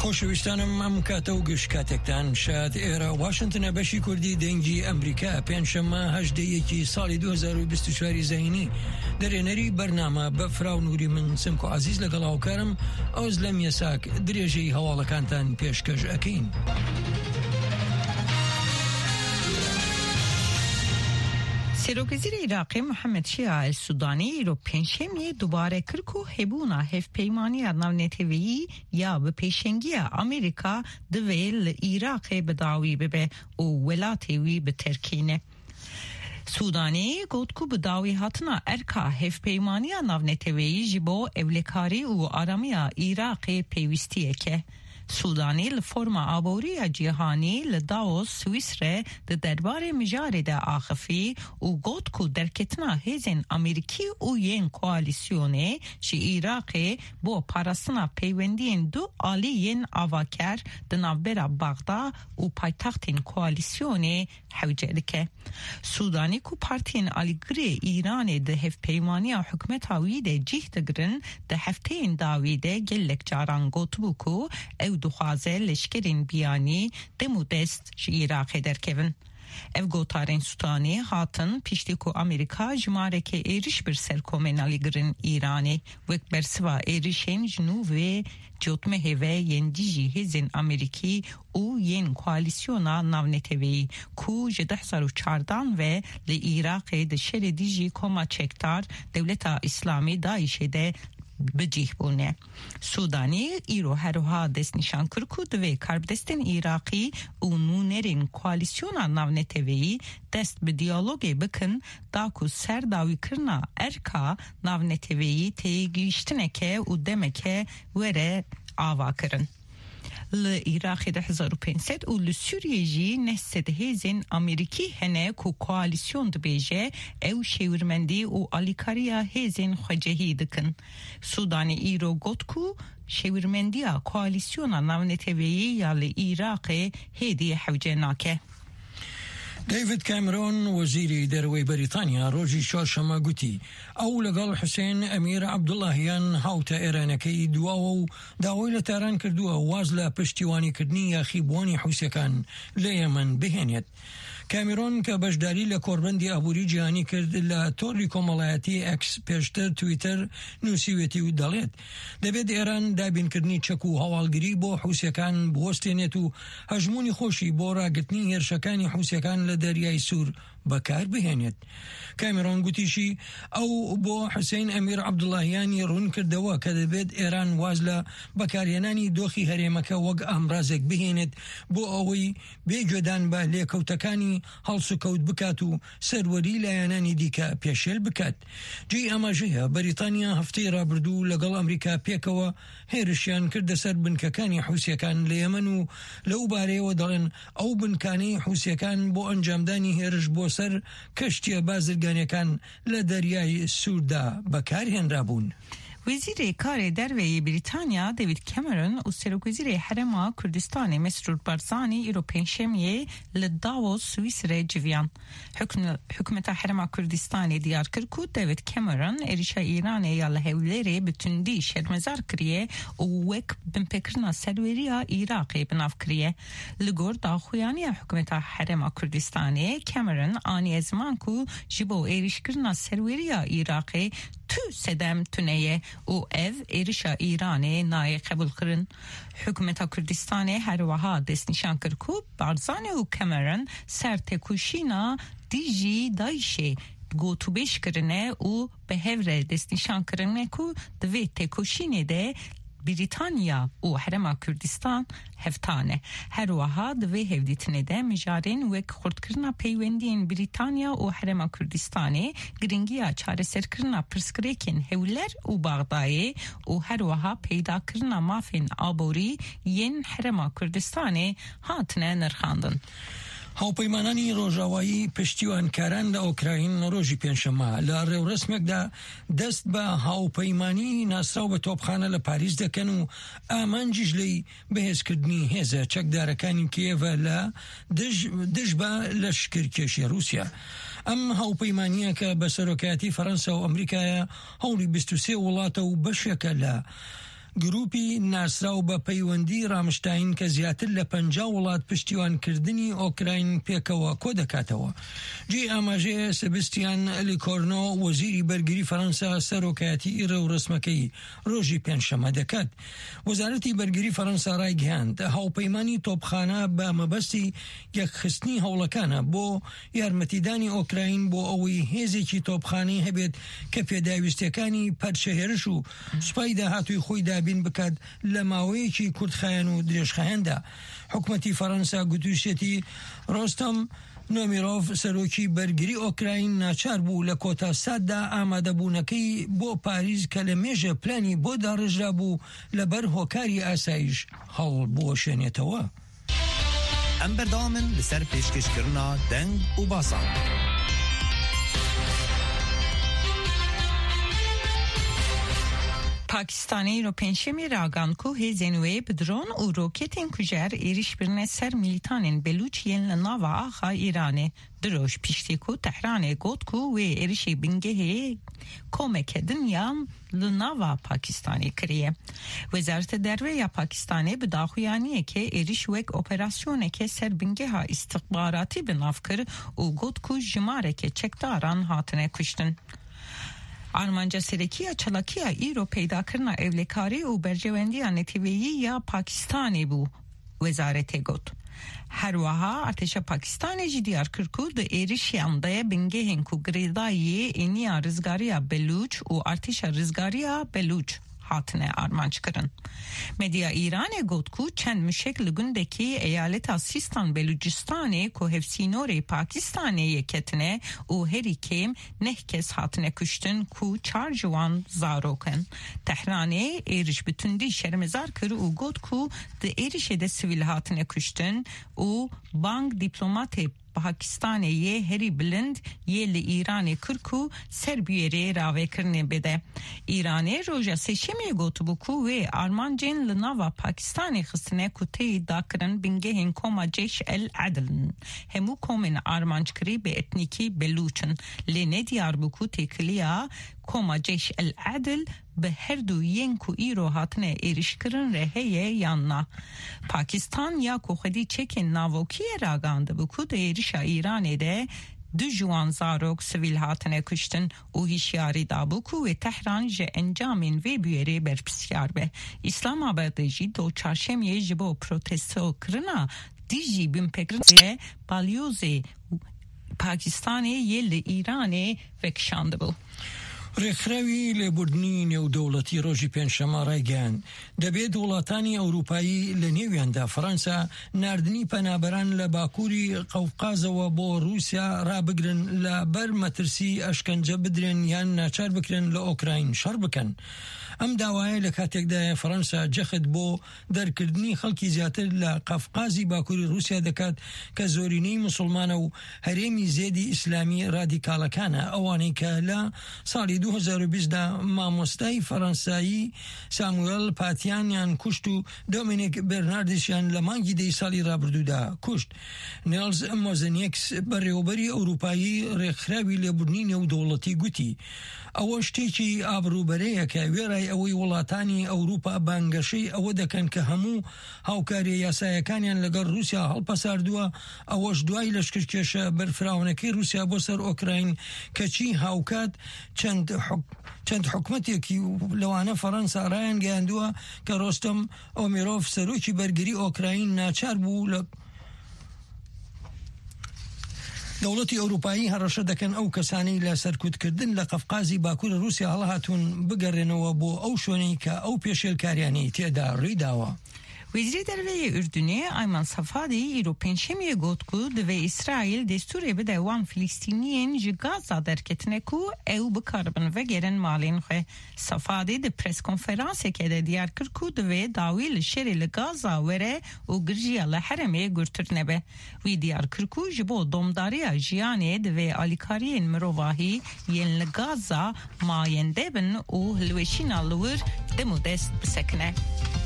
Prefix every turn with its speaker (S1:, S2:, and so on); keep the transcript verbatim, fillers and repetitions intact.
S1: خۆشەویستانم ئەم کاتە و گشت کاتێکتان شاد ئێرە واشنگتنە بەشی کوردی دەنگی ئەمریکا پێنجشەممە هەژدەیەکی ساڵی دوو هەزار و بیست و چوار زەینی دەرێنەری بەرنامە بە فراو نووری من سمک و عزیز لەگەڵ هاوکارم ئەوز لەم یەساک درێژەی هەواڵەکانتان پێشکەش ئەکەین.
S2: سیروگزیر عراقی محمد شیع السودانی رو پنجشنبه دوباره کرد و هبونا هفپیمانی ناونتویی یا به پیشنگی آمریکا دویل عراق بداوی ببه و ولاتوی به ترکینه. سودانی گفت که بداوی هاتنا ارکا هفپیمانی ناونتویی جبو اولکاری و آرامی عراق پیوستیه که سودانی لفرما آبوری جهانی لداوس سویسره ده دربار مجاری ده آخفی و گوت کو درکتنا هزین امریکی و ین کوالیسیونه چی عراق بو پارستنا پیوندین دو آلی ین آواکر ده نوبرا باغدا و پایتختین کوالیسیونه حوجه که سودانی کو پارتین آلیگری ایران ده هف پیمانی حکمت هاوی ده جیه دگرن ده هفتین داوی ده گلک جاران گوت بو کو او دخوازه لشکرین بیانی دمو دست شی عراق درکون. اف گوتارین سودانی هاتن پیشتی کو امریکا جماره که ایرش بر سرکومنالی گرن ایرانی وک برسوا ایرشین جنوب جوتمه هوه ین دیجی هزین امریکی او ین کوالیسیونا ناونتوی کو جده سر و چاردان و لی عراق ده شر دیجی کما چکتار دولتا اسلامی دایشه ده بجیه بونه. سودانی ایرو هروها دست نشان کرکود و کرب دستین عراقی و نونرین کوالیسیونا ناونتوی دست به دیالوگی بکن داکو سر داوی کرنا ارکا ناونتوی تیگیشتنه که و دمه که وره آوا کرن. لعراق ده هزار و پانصد و لسوریه جی نسد هزین امریکی هنه کو کوالیسیون دبیجه او شیورمندی و آلیکاریا هزین خجهی دکن. سودانی ایرو گوت کو شیورمندی کوالیسیون ناونتویی یا لعراق هدی حوجه ناکه.
S1: ديفيد كاميرون وزيري دروي بريطانيا روجي شاشما قوتي أو لقال حسين أمير عبد اللهيان هاوتا إيرانكي دواو داويلة تاران كردوا وازلا پشتیوانی کردنی خیبوانی حوسیکان لیمن بهێنێت. کاميرون که بەشداری لە کۆربەندی ئابووری جیهانی کرد لە تۆڕی کۆمەڵایەتی ئەکس پێشتر تویتر نووسیوێتی و دەڵێت دەبێت ئێران دابینکردنی چەک و هەواڵگری بۆ حوسیەکان بوەستێنێت و هەژمونی خۆشی بۆ ڕاگرتنی هێرشەکانی حوسیەکان لە دەریای سوور بەکار بهێنێت. کاميرون گوتیشی ئەو بۆ حسین ئەمیر عەبدوڵڵاهیانی ڕوون کردەوە کە دەبێت ئێران واز لە بەکارهێنانی دۆخی هەرێمەکە وەک ئامڕازێک بهێنێت بۆ ئەوەی بێگوێدان بە لێکەوتەکانی هەڵس و کەوت بکات و سەروەری لایەنانی دیکە پێشێل بکات. جێی ئاماژەیە بەریتانیا هەفتەی ڕابردوو لەگەڵ ئەمریکا پێکەوە هێرشیان کردە سەر بنکەکانی حوسیەکان لە یەمەن و لەو بارەیەوە دەڵێن ئەو بنکانەی حوسیەکان بۆ ئەنجامدانی هێرش بۆ سەر کەشتیە بازرگانیەکان لە دەریای سووردا بەکارهێنرابوون.
S2: وزیر کار دروی بریتانیا دیوید کامرون و سروگزیر حرم کردستان مسرور بارزانی ایرو پنجشنبه لداووس سوئیسر جویان. حکومت حرم کردستان دیار کرد که دیوید کامرون ایرشا ایران یا لحویلری بتندی شرمزار کریه و وک بنپکرنا سلویریا عراقی بناف کریه. لگور داخویانی حکومت حرم کردستان کامرون آنی ازمان که جبو ایرش کرنا سلویریا عراقی تو سدم تونیه و اف ایرشا ایرانی نای قبول کرن. حکومت کردستان هر وها دست نشان کرد که بارزان و کامرون سر تکوشینا دیجی دایشه گوتو بیش کرنه و به هفره دست نشان کرنه که دوی تکوشینه ده بریتانیا و حرم کردستان هفتانه هر وها دوی هفدیتنه ده مجارین وک خورد کرنا پیوندین بریتانیا و حرم کردستانه گرنگیا چاره سر کرنا پرسکریکین هولر و باغدای و هر وها پیدا کرنا مافین آبوری ین حرم کردستانه هاتنه نرخاندن.
S1: هاوپەیمانانی ڕۆژاوایی پشتیوانکاران لە ئۆکراین ڕۆژی پێنجشەممە لە ڕێوڕسمێکدا دەست بە هاوپەیمانی ناسراو بە تۆپخانە لە پاریس دەکەن و ئامانجیش لەی بەهێزکردنی هێزە چەکدارەکانی کیێڤە لە دژ بە لەشکرکێشی رووسیا. ئەم هاوپەیمانیە کە بە سەرۆکایەتی فەڕەنسا و ئەمریکایە هەوڵی بیست و سێ وڵاتە و بەشێکە لە گروپی ناسراو بە پەیوەندی ڕامشتاین کە زیاتر لە پەنجا وڵات پشتیوانکردنی ئۆکراین پێکەوە کۆ دەکاتەوە. جێ ئاماژەیە سەبستیان لیکۆرنۆ وەزیری بەرگری فەڕەنسا سەرۆکایەتی ئیرە و ڕسمەکەی ڕۆژی پێنجشەمە دەکات. وەزارەتی بەرگری فەڕەنسا ڕایگەیاند هاوپەیمانی تۆپخانە بە مەبەستی یەکخستنی هەوڵەکانە بۆ یارمەتیدانی ئۆکراین بۆ ئەوەی هێزێکی تۆپخانەی هەبێت کە پێداویستیەکانی پەرچەهێرش و سوپای داهاتووی خۆی دابین بکات لە ماوەیەکی کوردخایەن و درێژخایەندا. حکومەتی فەڕەنسا گوتوشێتی ڕۆستەم نۆمیرۆڤ سەرۆکی بەرگری ئۆکراین ناچار بوو لە کۆتا ساددا ئامادەبوونەکەی بۆ پاریز کە لە مێژە پلانی بۆ داڕژرا بوو لەبەر هۆکاری ئاسایش هەوڵ بۆ شوێنێتەوە.
S3: ئەم بەردەوامن لەسەر پێشکەشکردنا دەنگ و باسان.
S2: Pakistanê îro pênçemê ragan ku hêzên wê bi dron û roketên kujer êriş birine ser militanên Belûç yên li nava axa Îranê. Di roj piştî ku Tehranê got ku wê êrişê bingehê komeke dinyan li nava Pakistanê kiriye. Wezareta Derve ya Pakistanê bi daxuyaniyekê êriş wek operasyoneke ser bingeha istihbaratî bi nav kir û got ku jimareke çekdaran hatine kuştin. Armanca Serekiya Çalakiya îro peydakirina evlekarî û berjewendiya netîveyî ya Pakistanê bû, wezaretê got. Her wiha Artêşa Pakistanê jî diyar kir ku di êrişiyan de bingehên ku girêdayî êniya rizgariya Belûç û Artêşa Rizgariya Belûç hatine armançkirin. Medya İranê got ku çend mişek li gundekî eyaleta Sistan Belûcistanê ku hevsînorê Pakistanê yê ketine û herî kêm neh kes hatine kuştin ku çar ciwan zarok in. Tehranê êriş bi tundî şermezar kir û got ku di êrişê de sivîl hatine kuştin û bang dîplomatê Pakistanê yê herî bilind yê li Îranê kir ku serbiyerê ravêkirinê bide. Îranê roja sêşemê gotibû ku wê armancên li nava Pakistanê xistine ku tê dakirin bingehên koma Ceyş el Adlin. Hemû komên armanckirî bi etnîkî Belûçin. Lê nediyar bû ku têkiliya koma Ceyş el Adl bi her du yên ku îro hatine êrişkirin re heye yan na. Pakistan ya ku xwedî çekên navokiyê ragandibû ku di êrişa Îranê de du ciwan zarok sivîl hatine kuştin û hişyarî dabû ku wê Tehran ji encamên vê bûyerê berpisyar be. İslamabadê jî do çarşemiyê ji bo protestokirina dijî binpekirî balyozê Pakistanê yê li Îranê vekişandibû.
S1: ڕێکخراوی لێبوردنی نێودەوڵەتی ڕۆژی پێنجشەمە ڕایگەیاند دەبێت وڵاتانی ئەوروپایی لە نێویاندا فەڕەنسا ناردنی پەنابەران لە باکووری قەوقازەوە بۆ رووسیا ڕابگرن لە بەر مەترسی ئەشکەنجە بدرێن یان ناچار بکرێن لە ئۆکراین شەڕ بکەن. ئەم داوایە لە کاتێکدایە فەڕەنسا جەخت بۆ دەرکردنی خەڵکی زیاتر لە قەفقازی باکووری رووسیا دەکات کە زۆرینەی موسڵمانە و هەرێمی زێدی ئیسلامی ڕادیکاڵەکانە ئەوانەی کە لە ساڵی دوو هەزار و بیست دا مامۆستای فەڕەنسایی ساموێل پاتیانیان کوشت و دۆمینیک بێرناردیشیان لە مانگی دەی ساڵی ڕابردوودا کوشت. نیلز مۆزنیەکس بەڕێوەبەری ئەوروپایی ڕێکخراوی لێبوردنی نێودەوڵەتی گوتی ئەوە شتێکی ئابروبەرەیە کە وێرای ئەوەی وڵاتانی ئەوروپا بانگەشەی ئەوە دەکەن کە هەموو هاوکاری یاسایەکانیان لەگەڵ رووسیا هەڵپەساردووە ئەوەش دوای لەشکرکێشە بەرفراونەکەی رووسیا بۆ سەر ئۆکراین کەچی هاوکات چەند چەند حکومەتێکی لەوانە فەڕەنسا ڕایان گەیاندووە کە ڕۆستەم ئۆمیرۆڤ سەرۆکی بەرگری ئۆکراین ناچار بوو لە دەوڵەتی ئەوروپایی هەڕەشە دەکەن ئەو کەسانەی لە سەرکوتکردن لە قەفقازی باکوور رووسیا هەڵهاتوون بگەڕێنەوە بۆ ئەو شوێنەی کە ئەو پێشێلکاریانەی تێدا ڕوویداوە.
S2: Wezîrê Derveyê Ürdünê Ayman Safadî îro pênçemiyê got ku divê İsraîl destûrê bide wan Filîstîniyên ji Gaza derketine ku ew bikaribin vegerin malên xwe. Safadî di preskonferansekê de diyar kir ku divê dawî li şerê li Gaza were û girjiya li heremê gurtir nebe. Wî diyar kir ku ji bo domdariya jiyanê divê alîkariyên mirovahî yên li Gaza mayên debin û hilweşîna li wir dem û dest bisekine.